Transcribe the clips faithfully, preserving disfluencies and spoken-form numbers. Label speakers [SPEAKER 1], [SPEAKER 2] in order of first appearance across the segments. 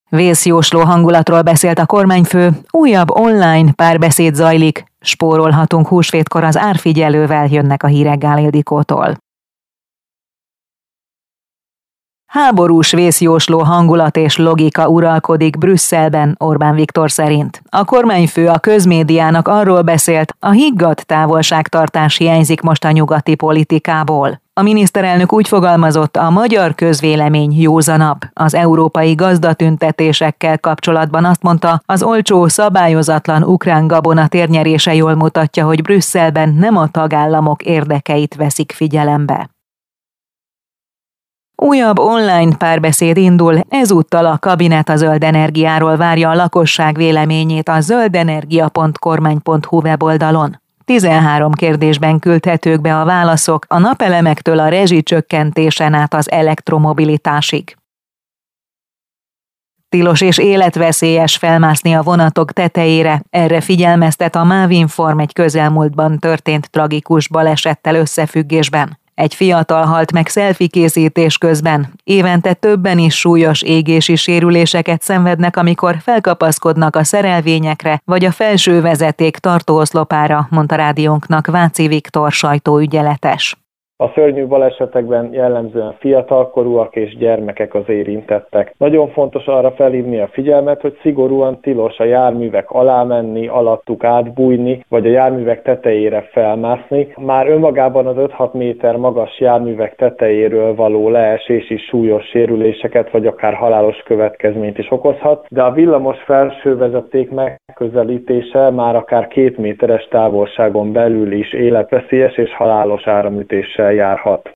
[SPEAKER 1] Vészjósló hangulatról beszélt a kormányfő, újabb online párbeszéd zajlik, spórolhatunk húsvétkor az árfigyelővel, jönnek a hírek Gál Ildikótól. Háborús vészjósló hangulat és logika uralkodik Brüsszelben, Orbán Viktor szerint. A kormányfő a közmédiának arról beszélt, a higgadt távolságtartás hiányzik most a nyugati politikából. A miniszterelnök úgy fogalmazott, a magyar közvélemény józanabb. Az európai gazdatüntetésekkel kapcsolatban azt mondta, az olcsó, szabályozatlan ukrán gabona térnyerése jól mutatja, hogy Brüsszelben nem a tagállamok érdekeit veszik figyelembe. Újabb online párbeszéd indul, ezúttal a kabinet a zöld energiáról várja a lakosság véleményét a zöldenergia pont kormány pont hu weboldalon. tizenhárom kérdésben küldhetők be a válaszok, a napelemektől a rezsicsökkentésen át az elektromobilitásig. Tilos és életveszélyes felmászni a vonatok tetejére, erre figyelmeztet a Mávinform egy közelmúltban történt tragikus balesettel összefüggésben. Egy fiatal halt meg selfie készítés közben. Évente többen is súlyos égési sérüléseket szenvednek, amikor felkapaszkodnak a szerelvényekre vagy a felső vezeték tartóoszlopára, mondta rádiónknak Váci Viktor sajtóügyeletes.
[SPEAKER 2] A szörnyű balesetekben jellemzően fiatalkorúak és gyermekek az érintettek. Nagyon fontos arra felhívni a figyelmet, hogy szigorúan tilos a járművek alá menni, alattuk átbújni, vagy a járművek tetejére felmászni. Már önmagában az öt-hat méter magas járművek tetejéről való leesés is súlyos sérüléseket, vagy akár halálos következményt is okozhat, de a villamos felsővezeték megközelítése már akár két méteres távolságon belül is életveszélyes és halálos áramütéssel járhat.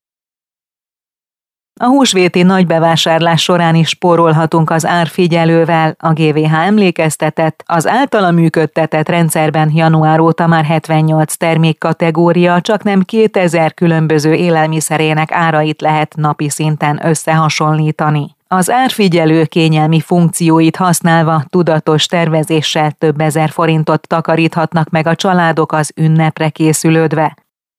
[SPEAKER 1] A húsvéti nagybevásárlás során is spórolhatunk az árfigyelővel. A gé vé há emlékeztetett, az általa működtetett rendszerben január óta már hetvennyolc termékkategória, csak nem kétezer különböző élelmiszerének árait lehet napi szinten összehasonlítani. Az árfigyelő kényelmi funkcióit használva tudatos tervezéssel több ezer forintot takaríthatnak meg a családok az ünnepre készülődve.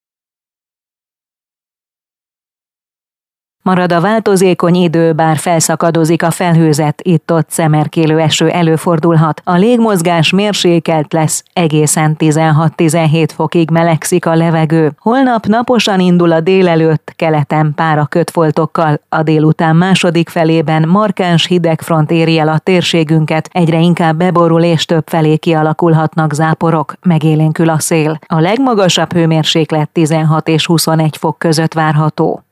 [SPEAKER 1] Marad a változékony idő, bár felszakadozik a felhőzet, itt-ott szemerkélő eső előfordulhat. A légmozgás mérsékelt lesz, egészen tizenhat-tizenhét fokig melegszik a levegő. Holnap naposan indul a délelőtt, keleten pára kötfoltokkal. A délután második felében markáns hidegfront éri el a térségünket, egyre inkább beborul és több felé kialakulhatnak záporok, megélénkül a szél. A legmagasabb hőmérséklet tizenhat és huszonegy fok között várható.